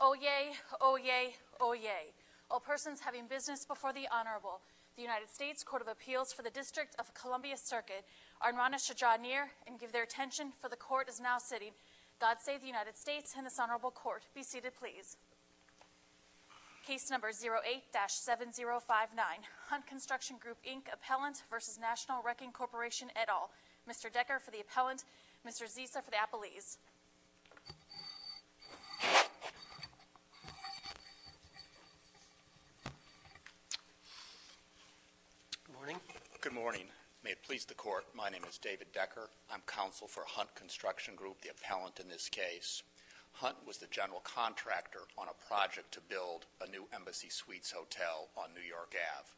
Oyez, oyez, oyez. All persons having business before the Honorable, the United States Court of Appeals for the District of Columbia Circuit are admonished to draw near and give their attention, for the court is now sitting. God save the United States and this honorable court. Be seated, please. Case number 08-7059, Hunt Construction Group, Inc., Appellant versus National Wrecking Corporation et al. Mr. Decker for the appellant, Mr. Zisa for the appellees. Good morning. May it please the court, my name is David Decker. I'm counsel for Hunt Construction Group, the appellant in this case. Hunt was the general contractor on a project to build a new Embassy Suites hotel on New York Ave.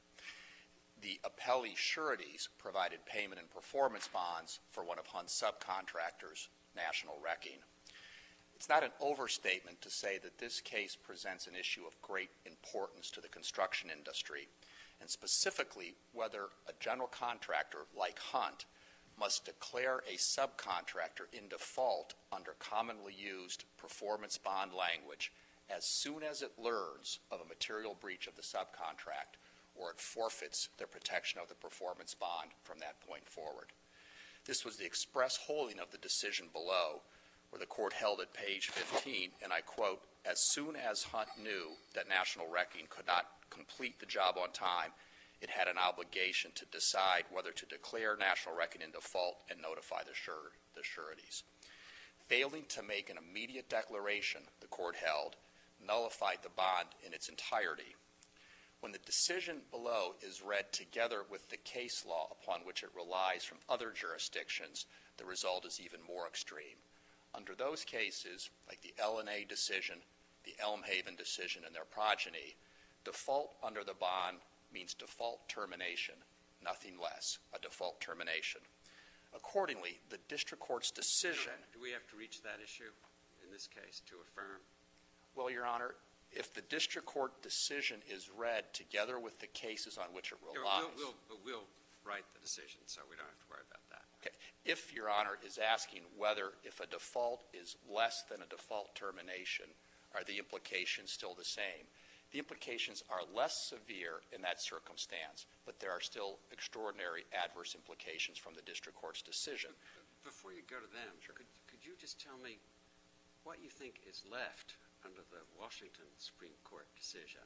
The appellee sureties provided payment and performance bonds for one of Hunt's subcontractors, National Wrecking. It's not an overstatement to say that this case presents an issue of great importance to the construction industry, and specifically whether a general contractor like Hunt must declare a subcontractor in default under commonly used performance bond language as soon as it learns of a material breach of the subcontract, or it forfeits the protection of the performance bond from that point forward. This was the express holding of the decision below, where the court held at page 15, and I quote, "As soon as Hunt knew that National Wrecking could not complete the job on time, it had an obligation to decide whether to declare National Wrecking in default and notify the sureties. Failing to make an immediate declaration, the court held, nullified the bond in its entirety. When the decision below is read together with the case law upon which it relies from other jurisdictions, the result is even more extreme. Under those cases, like the L&A decision, the Elmhaven decision, and their progeny, default under the bond means default termination, nothing less, a default termination. Accordingly, the district court's decision... Do we have to reach that issue in this case to affirm? Well, Your Honor, if the district court decision is read together with the cases on which it relies... We'll write the decision, so we don't have to worry about that. Okay. If Your Honor is asking whether if a default is less than a default termination, are the implications still the same? The implications are less severe in that circumstance, but there are still extraordinary adverse implications from the district court's decision. Before you go to them, sure. Could you just tell me what you think is left under the Washington Supreme Court decision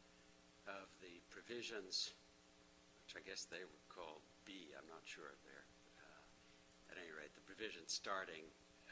of the provisions, which I guess they would call B, I'm not sure they're, at any rate, the provisions starting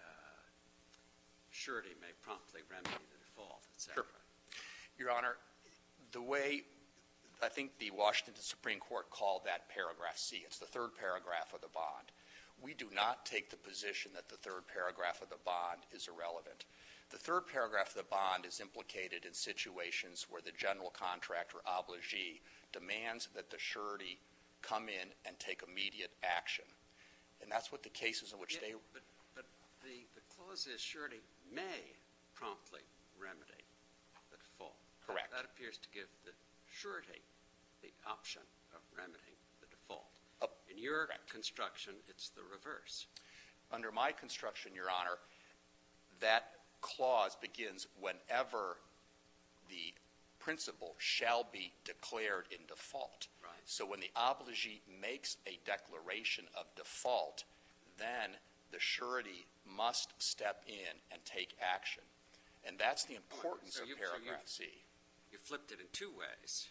surety may promptly remedy the default, etc. Sure. Your Honor, the way I think the Washington Supreme Court called that paragraph C, it's the third paragraph of the bond. We do not take the position that the third paragraph of the bond is irrelevant. The third paragraph of the bond is implicated in situations where the general contractor obligee demands that the surety come in and take immediate action. And that's what the cases in which they... But the clause is surety may promptly remedy the default. Correct. That appears to give the surety the option of remedying the default. In your construction, it's the reverse. Under my construction, Your Honor, that clause begins whenever the principal shall be declared in default. Right. So when the obligee makes a declaration of default, then the surety must step in and take action. And that's the importance of paragraph C. You flipped it in two ways.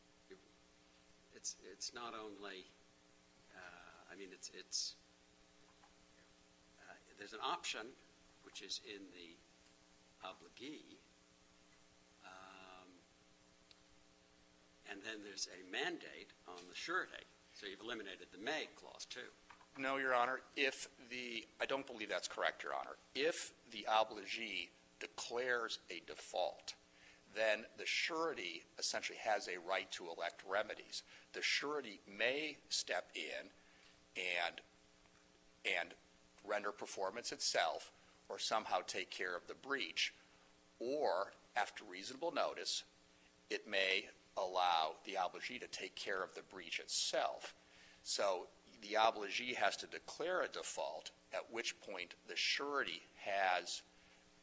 It's not only, there's an option which is in the obligee, and then there's a mandate on the surety. So you've eliminated the may clause too. No, Your Honor. I don't believe that's correct, Your Honor. If the obligee declares a default, then the surety essentially has a right to elect remedies. The surety may step in and render performance itself, or somehow take care of the breach, or after reasonable notice, it may allow the obligee to take care of the breach itself. So the obligee has to declare a default, at which point the surety has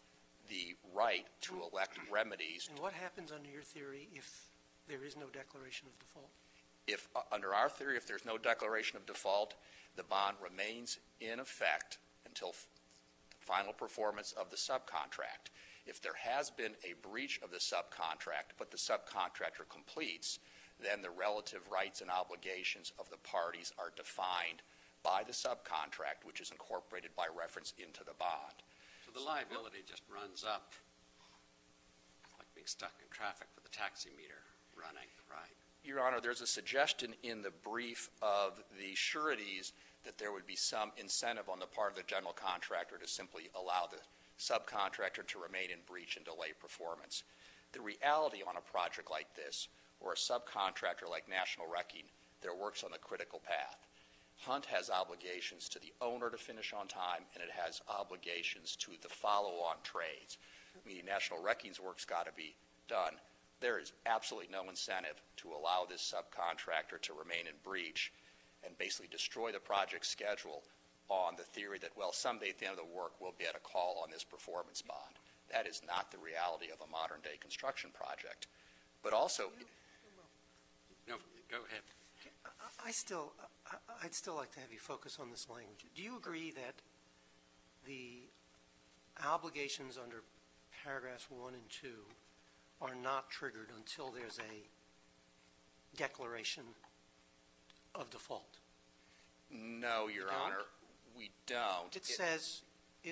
the right to elect remedies. And what happens under your theory if there is no declaration of default? If, under our theory, if there's no declaration of default, the bond remains in effect until the final performance of the subcontract. If there has been a breach of the subcontract, but the subcontractor completes, then the relative rights and obligations of the parties are defined by the subcontract, which is incorporated by reference into the bond. So the liability just runs up, like being stuck in traffic with a taxi meter running, right? Your Honor, there's a suggestion in the brief of the sureties that there would be some incentive on the part of the general contractor to simply allow the subcontractor to remain in breach and delay performance. The reality on a project like this, or a subcontractor like National Wrecking, that works on the critical path, Hunt has obligations to the owner to finish on time, and it has obligations to the follow-on trades, meaning National Wrecking's work's got to be done. There is absolutely no incentive to allow this subcontractor to remain in breach and basically destroy the project schedule on the theory that, well, someday at the end of the work we'll be able to call on this performance bond. That is not the reality of a modern-day construction project. But also... No, go ahead. I'd still like to have you focus on this language. Do you agree that the obligations under paragraphs 1 and 2 are not triggered until there's a declaration of default? No, Your Honor, we don't. It says,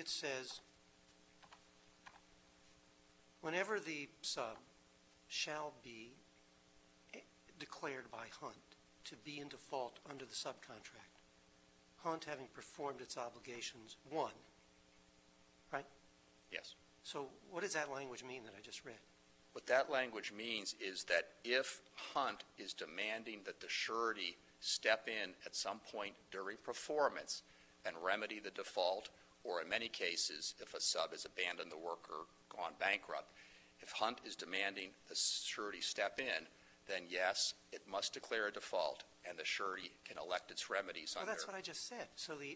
whenever the sub shall be declared by Hunt to be in default under the subcontract, Hunt having performed its obligations, 1, right? Yes. So what does that language mean that I just read? What that language means is that if Hunt is demanding that the surety step in at some point during performance and remedy the default, or in many cases, if a sub has abandoned the work or gone bankrupt, if Hunt is demanding the surety step in, then yes, it must declare a default, and the surety can elect its remedies under. Well, that's what I just said. So the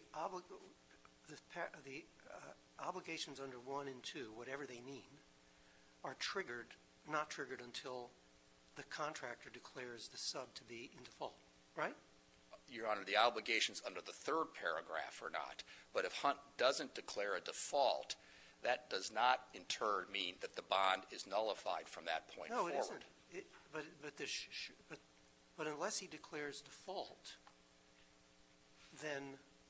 obligations under 1 and 2, whatever they mean, are not triggered until the contractor declares the sub to be in default, right? Your Honor, the obligations under the 3rd paragraph are not. But if Hunt doesn't declare a default, that does not in turn mean that the bond is nullified from that point forward. No, it isn't. But unless he declares default, then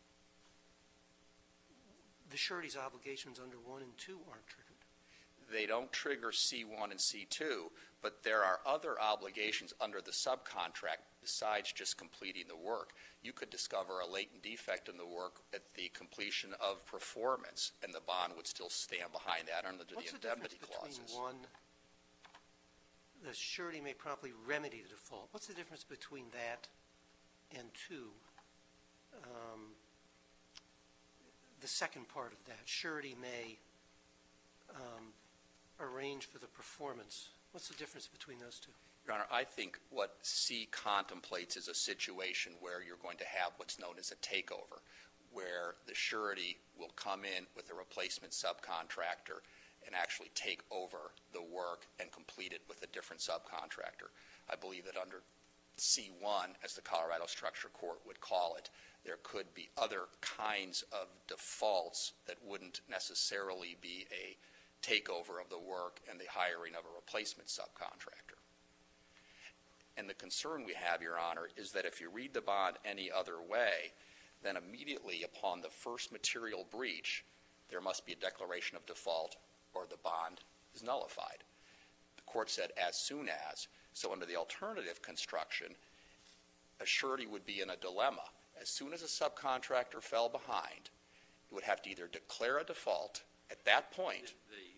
the surety's obligations under 1 and 2 aren't triggered. They don't trigger C1 and C2, but there are other obligations under the subcontract besides just completing the work. You could discover a latent defect in the work at the completion of performance, and the bond would still stand behind that under the indemnity clauses. What's the difference between 1, the surety may promptly remedy the default? What's the difference between that and 2, the second part of that? Surety may arrange for the performance. What's the difference between those two? Your Honor, I think what C contemplates is a situation where you're going to have what's known as a takeover, where the surety will come in with a replacement subcontractor and actually take over the work and complete it with a different subcontractor. I believe that under C1, as the Colorado Structure Court would call it, there could be other kinds of defaults that wouldn't necessarily be a takeover of the work and the hiring of a replacement subcontractor. And the concern we have, Your Honor, is that if you read the bond any other way, then immediately upon the first material breach, there must be a declaration of default or the bond is nullified. The court said as soon as. So under the alternative construction, a surety would be in a dilemma. As soon as a subcontractor fell behind, it would have to either declare a default at that point.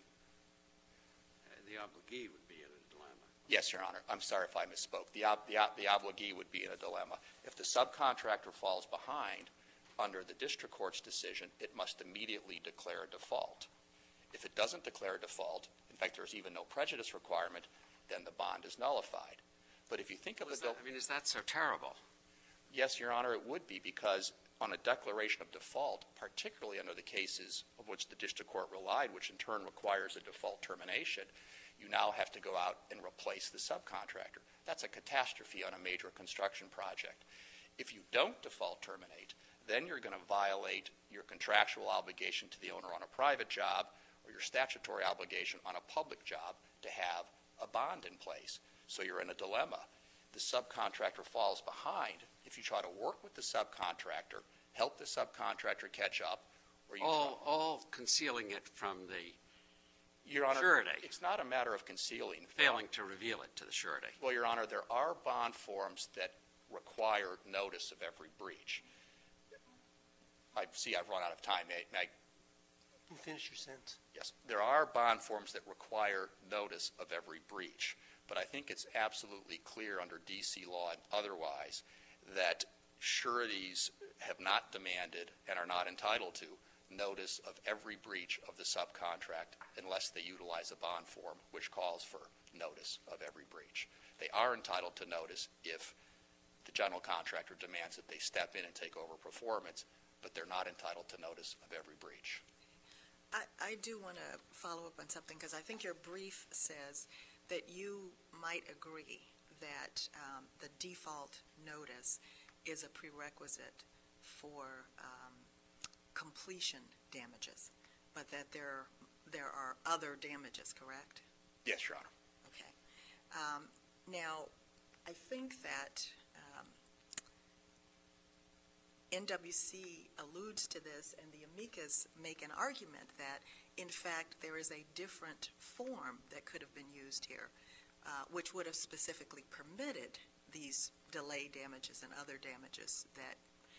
The obligee would be in a dilemma. Yes, Your Honor. I'm sorry if I misspoke. The obligee would be in a dilemma. If the subcontractor falls behind under the district court's decision, it must immediately declare a default. If it doesn't declare a default, in fact, there's even no prejudice requirement, then the bond is nullified. But if you think of is that so terrible? Yes, Your Honor, it would be, because on a declaration of default, particularly under the cases of which the district court relied, which in turn requires a default termination, you now have to go out and replace the subcontractor. That's a catastrophe on a major construction project. If you don't default terminate, then you're going to violate your contractual obligation to the owner on a private job or your statutory obligation on a public job to have a bond in place. So you're in a dilemma. The subcontractor falls behind. If you try to work with the subcontractor, help the subcontractor catch up, or you all concealing it from the Your Honor, surety. It's not a matter of concealing. Failing to reveal it to the surety. Well, Your Honor, there are bond forms that require notice of every breach. I see I've run out of time. May I? You finish your sentence. Yes. There are bond forms that require notice of every breach, but I think it's absolutely clear under D.C. law and otherwise that sureties have not demanded and are not entitled to notice of every breach of the subcontract unless they utilize a bond form which calls for notice of every breach. They are entitled to notice if the general contractor demands that they step in and take over performance, but they're not entitled to notice of every breach. I do want to follow up on something because I think your brief says that you might agree that the default notice is a prerequisite for completion damages, but that there are other damages, correct? Yes, Your Honor. Okay. Now, I think that NWC alludes to this, and the amicus make an argument that, in fact, there is a different form that could have been used here, which would have specifically permitted these delay damages and other damages that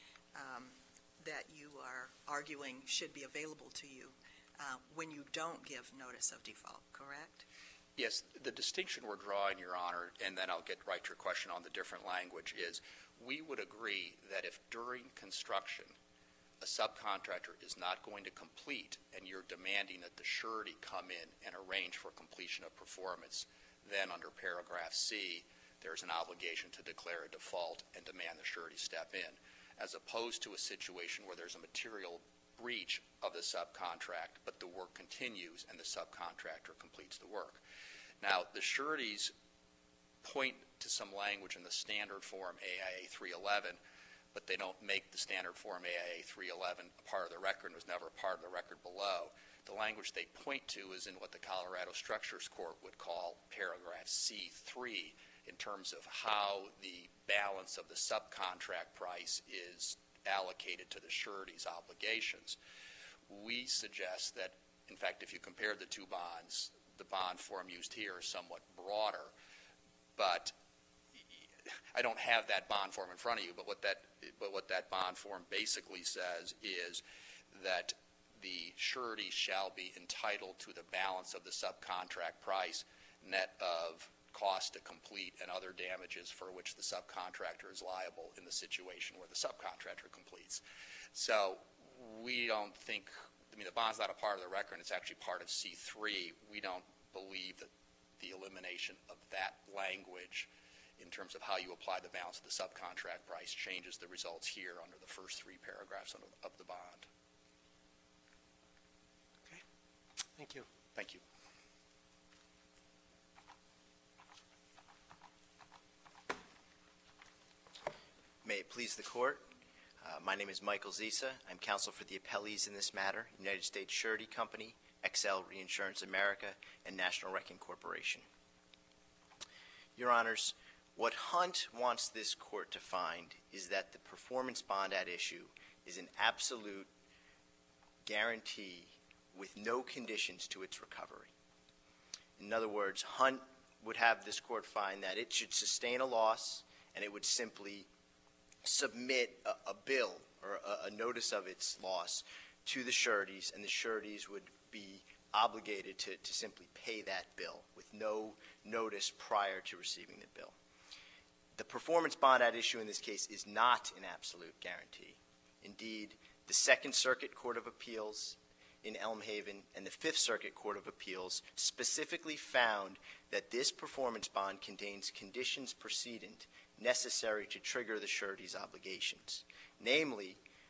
that you are arguing should be available to you when you don't give notice of default, correct? Yes, the distinction we're drawing, Your Honor, and then I'll get right to your question on the different language, is we would agree that if during construction a subcontractor is not going to complete and you're demanding that the surety come in and arrange for completion of performance, then under paragraph C, there's an obligation to declare a default and demand the surety step in, as opposed to a situation where there's a material breach of the subcontract, but the work continues and the subcontractor completes the work. Now, the sureties point to some language in the standard form AIA 311, but they don't make the standard form AIA 311 a part of the record and was never a part of the record below. The language they point to is in what the Colorado Structures Court would call paragraph C3 in terms of how the balance of the subcontract price is allocated to the surety's obligations. We suggest that, in fact, if you compare the two bonds, the bond form used here is somewhat broader, but I don't have that bond form in front of you, but what that bond form basically says is that the surety shall be entitled to the balance of the subcontract price net of cost to complete and other damages for which the subcontractor is liable in the situation where the subcontractor completes. So we don't think, I mean, the bond's not a part of the record, it's actually part of C3. We don't believe that the elimination of that language in terms of how you apply the balance of the subcontract price changes the results here under the first three paragraphs of the bond. Okay. Thank you. Thank you. May it please the Court. My name is Michael Zisa. I'm counsel for the appellees in this matter, United States Surety Company, XL Reinsurance America, and National Wrecking Corporation. Your Honors, what Hunt wants this Court to find is that the performance bond at issue is an absolute guarantee with no conditions to its recovery. In other words, Hunt would have this Court find that it should sustain a loss and it would simply submit a bill or a notice of its loss to the sureties, and the sureties would be obligated to simply pay that bill with no notice prior to receiving the bill. The performance bond at issue in this case is not an absolute guarantee. Indeed, the Second Circuit Court of Appeals in Elm Haven and the Fifth Circuit Court of Appeals specifically found that this performance bond contains conditions precedent necessary to trigger the surety's obligations. Namely,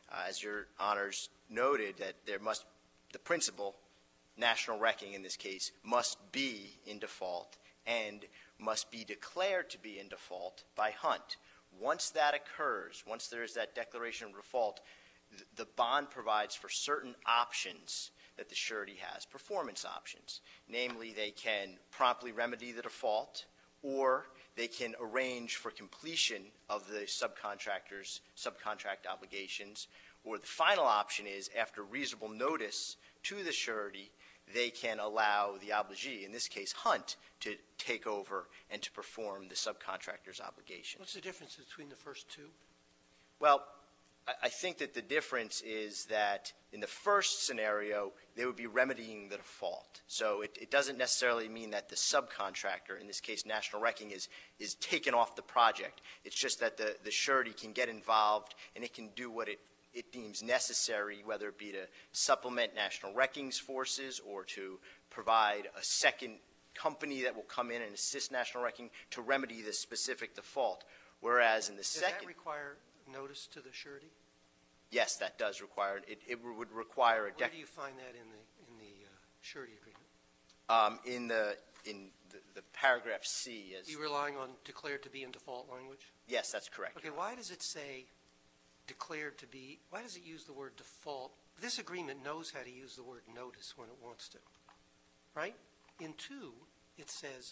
as your honors noted, that the principal, National Wrecking in this case, must be in default and must be declared to be in default by Hunt. Once that occurs, once there is that declaration of default, the bond provides for certain options that the surety has, performance options. Namely, they can promptly remedy the default, or they can arrange for completion of the subcontractor's subcontract obligations, or the final option is, after reasonable notice to the surety, they can allow the obligee, in this case Hunt, to take over and to perform the subcontractor's obligations. What's the difference between the first two? Well, I think that the difference is that in the first scenario, they would be remedying the default. So it doesn't necessarily mean that the subcontractor, in this case National Wrecking, is taken off the project. It's just that the surety can get involved and it can do what it deems necessary, whether it be to supplement National Wrecking's forces or to provide a second company that will come in and assist National Wrecking to remedy the specific default. Whereas in the second... Does that require notice to the surety? Yes, that does require it. It would require a... Where do you find that in the surety agreement? In the paragraph C. Are you relying on declared to be in default language? Yes, that's correct. Okay, why does it say declared to be, why does it use the word default? This agreement knows how to use the word notice when it wants to, right? In 2, it says,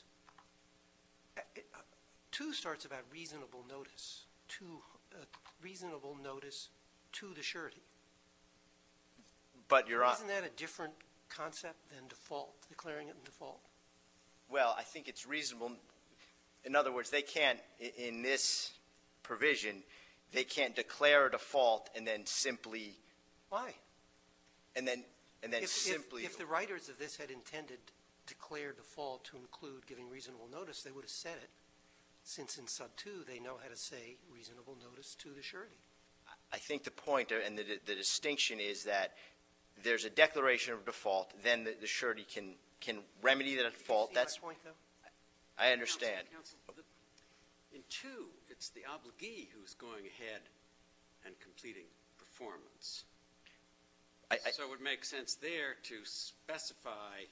2 starts about reasonable notice, reasonable notice to the surety. But Your Honor, isn't that a different concept than default, declaring it in default? well, I think it's reasonable. In other words, they can't, in this provision, they can't declare a default and then simply... Why? And then simply... If the writers of this had intended declare default to include giving reasonable notice, they would have said it. Since in sub 2, they know how to say reasonable notice to the surety. I think the point and the distinction is that there's a declaration of default, then the surety can remedy the default. Do you see That's my point, though? I understand. Counsel, in 2, it's the obligee who's going ahead and completing performance. So it would make sense there to specify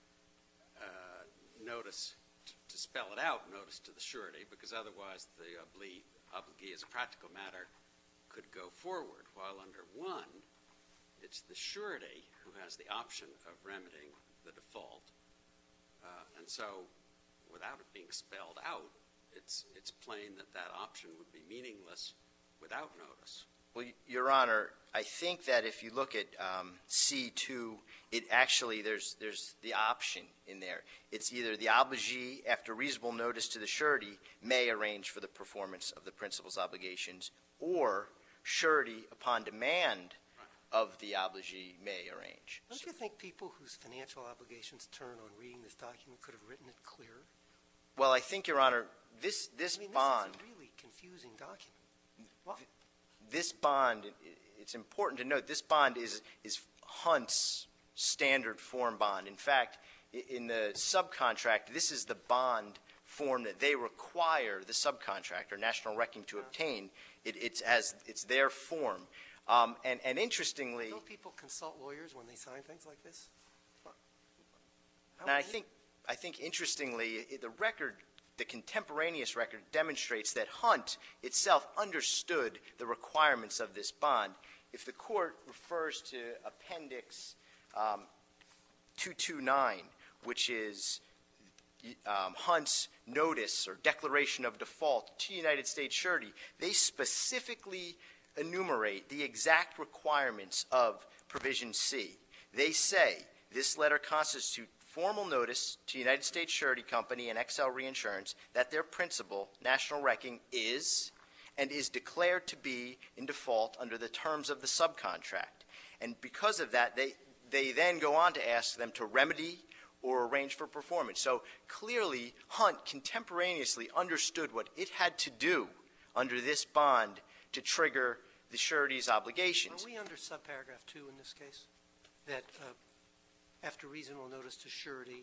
notice, to spell it out, notice to the surety, because otherwise the obligee, as a practical matter, could go forward, while under 1, it's the surety who has the option of remedying the default. And so, without it being spelled out, it's plain that option would be meaningless without notice. Well, Your Honor, I think that if you look at C2, it actually, there's the option in there. It's either the obligee, after reasonable notice to the surety, may arrange for the performance of the principal's obligations, or surety, upon demand of the obligee, may arrange. Don't you think people whose financial obligations turn on reading this document could have written it clearer? Well, I think, Your Honor, this bond... This is a really confusing document. Well, this bond, it's important to note, this bond is Hunt's standard form bond. In fact, in the subcontract, this is the bond form that they require the subcontractor, National Wrecking, to obtain. It's their form. And interestingly... Don't people consult lawyers when they sign things like this? And I think interestingly, the contemporaneous record demonstrates that Hunt itself understood the requirements of this bond. If the court refers to Appendix 229, which is Hunt's notice or declaration of default to United States surety, they specifically enumerate the exact requirements of Provision C. They say this letter constitutes formal notice to United States Surety Company and XL Reinsurance that their principal, National Wrecking, is and is declared to be in default under the terms of the subcontract. And because of that, they then go on to ask them to remedy or arrange for performance. So clearly, Hunt contemporaneously understood what it had to do under this bond to trigger the surety's obligations. Are we under subparagraph 2 in this case? That after reasonable notice to surety,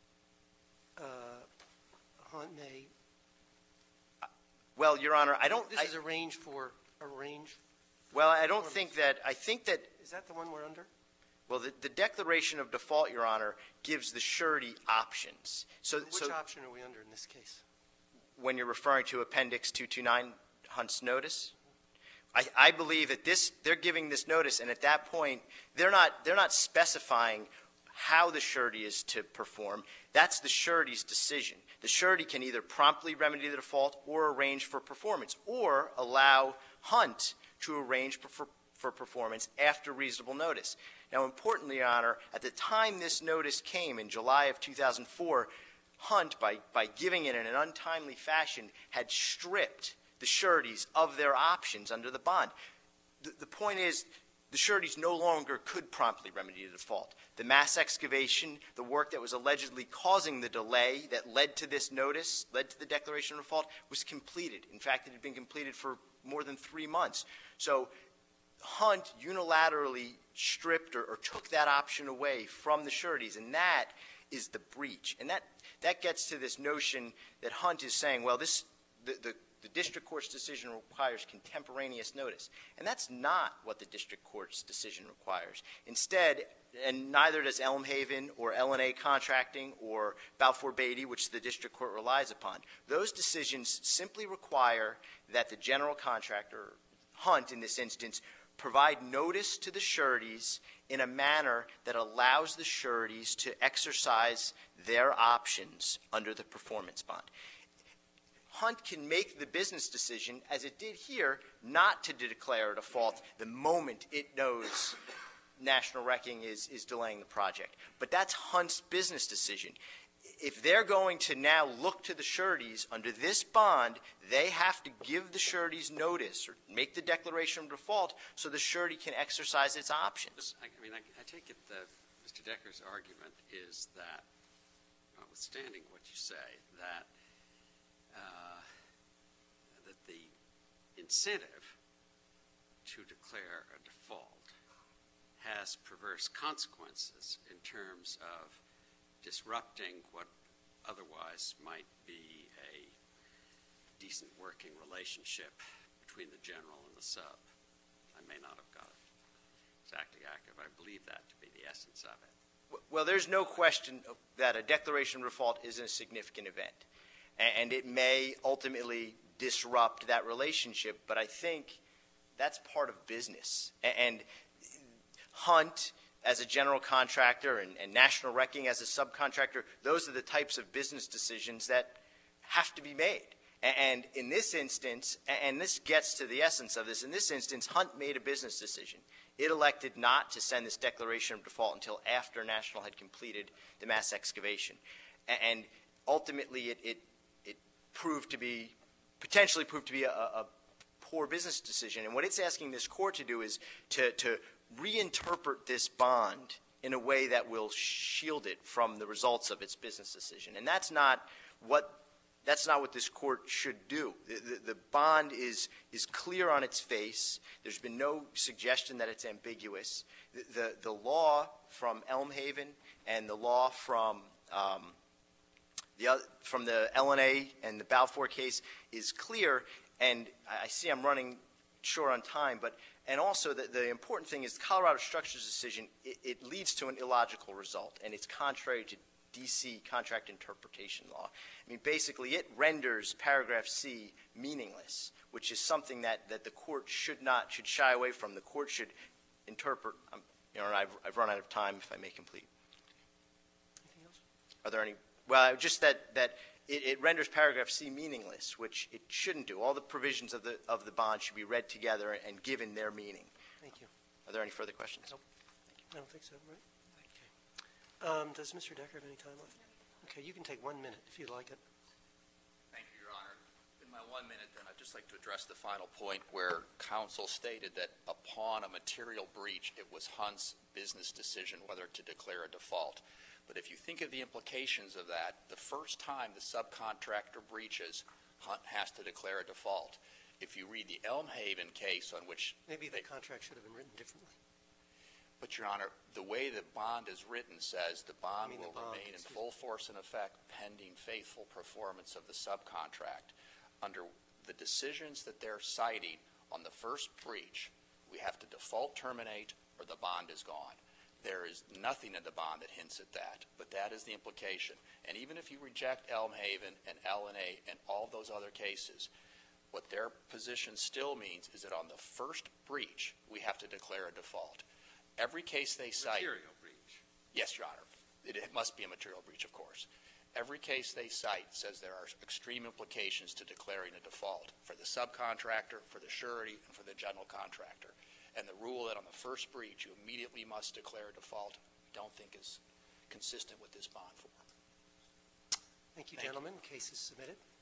Hunt may... Well, Your Honor, I don't... This is arrange for Well, I don't think that, I think that, Is that the one we're under? well, the declaration of default, Your Honor, gives the surety options. Which option are we under in this case? When you're referring to Appendix 229, Hunt's notice, I believe that they're giving this notice, and at that point, they're not specifying how the surety is to perform. That's the surety's decision. The surety can either promptly remedy the default or arrange for performance, or allow Hunt to arrange for performance after reasonable notice. Now, importantly, Your Honor, at the time this notice came in July of 2004, Hunt, by giving it in an untimely fashion, had stripped the sureties of their options under the bond. The point is, the sureties no longer could promptly remedy the default. The mass excavation, the work that was allegedly causing the delay that led to this notice, led to the declaration of default, was completed. In fact, it had been completed for more than 3 months. So Hunt unilaterally stripped or took that option away from the sureties, and that is the breach. And that gets to this notion that Hunt is saying, well, the district court's decision requires contemporaneous notice. And that's not what the district court's decision requires. Instead, and neither does Elmhaven or L&A Contracting or Balfour Beatty, which the district court relies upon, those decisions simply require that the general contractor, Hunt in this instance, provide notice to the sureties in a manner that allows the sureties to exercise their options under the performance bond. Hunt can make the business decision, as it did here, not to declare a default the moment it knows National Wrecking is delaying the project. But that's Hunt's business decision. If they're going to now look to the sureties under this bond, they have to give the sureties notice or make the declaration of default so the surety can exercise its options. I take it that Mr. Decker's argument is that, notwithstanding what you say, that the incentive to declare a default has perverse consequences in terms of disrupting what otherwise might be a decent working relationship between the general and the sub. I may not have got it exactly accurate, but I believe that to be the essence of it. Well, there's no question that a declaration of default is a significant event, and it may ultimately disrupt that relationship, but I think that's part of business. And Hunt, as a general contractor, and National Wrecking as a subcontractor, those are the types of business decisions that have to be made. And in this instance, and this gets to the essence of this, in this instance, Hunt made a business decision. It elected not to send this declaration of default until after National had completed the mass excavation. And ultimately, it potentially proved to be a poor business decision. And what it's asking this court to do is to reinterpret this bond in a way that will shield it from the results of its business decision. And that's not what this court should do. The bond is clear on its face. There's been no suggestion that it's ambiguous. The law from Elmhaven and the law from the L&A and the Balfour case is clear, and I see I'm running short on time, and also the important thing is the Colorado Structures decision, it leads to an illogical result, and it's contrary to D.C. contract interpretation law. I mean, basically, it renders paragraph C meaningless, which is something that the court should shy away from. The court should interpret. I've run out of time. If I may complete. Anything else? Are there any? Well, just that it renders paragraph C meaningless, which it shouldn't do. All the provisions of the bond should be read together and given their meaning. Thank you. Are there any further questions? Nope. I don't think so, right? Okay. Does Mr. Decker have any time left? Okay, you can take 1 minute if you'd like it. Thank you, Your Honor. In my 1 minute, then, I'd just like to address the final point where counsel stated that upon a material breach, it was Hunt's business decision whether to declare a default. But if you think of the implications of that, the first time the subcontractor breaches, Hunt has to declare a default. If you read the Elmhaven case on which... Maybe the contract should have been written differently. But, Your Honor, the way the bond is written says the bond will remain in full force and effect pending faithful performance of the subcontract. Under the decisions that they're citing on the first breach, We have to default terminate or the bond is gone. There is nothing in the bond that hints at that, but that is the implication. And even if you reject Elmhaven and L&A and all those other cases, what their position still means is that on the first breach, we have to declare a default. Every case they cite... Material breach. Yes, Your Honor. It must be a material breach, of course. Every case they cite says there are extreme implications to declaring a default for the subcontractor, for the surety, and for the general contractor. And the rule that on the first breach you immediately must declare a default, we don't think is consistent with this bond form. Thank you, gentlemen. Case is submitted.